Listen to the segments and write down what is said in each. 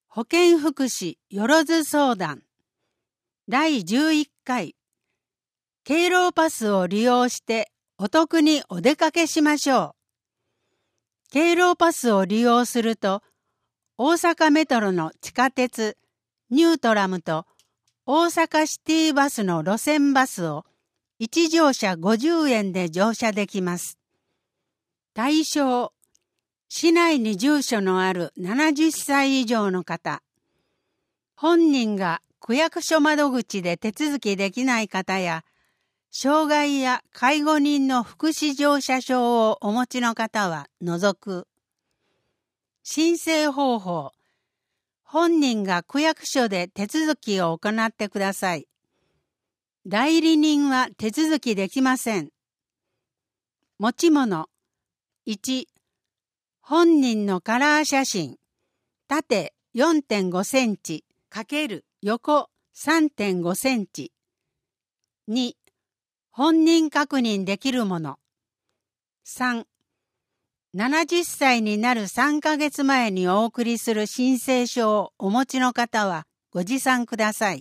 保健福祉よろず相談第11回敬老パスを利用してお得にお出かけしましょう。敬老パスを利用すると大阪メトロの地下鉄ニュートラムと大阪シティバスの路線バスを1乗車50円で乗車できます。対象市内に住所のある70歳以上の方、本人が区役所窓口で手続きできない方や、障害や介護人の福祉乗車証をお持ちの方は除く。申請方法、本人が区役所で手続きを行ってください。代理人は手続きできません。持ち物、1、本人のカラー写真、縦 4.5 センチ×横 3.5 センチ。2、本人確認できるもの。3、70歳になる3ヶ月前にお送りする申請書をお持ちの方はご持参ください。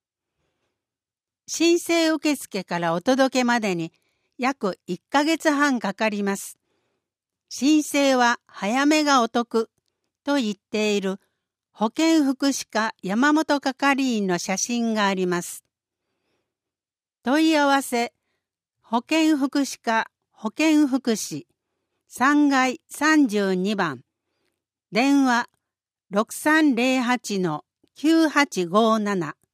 申請受付からお届けまでに約1ヶ月半かかります。申請は早めがお得と言っている保健福祉課山本係員の写真があります。問い合わせ、保健福祉課保健福祉3階32番、電話 6308-9857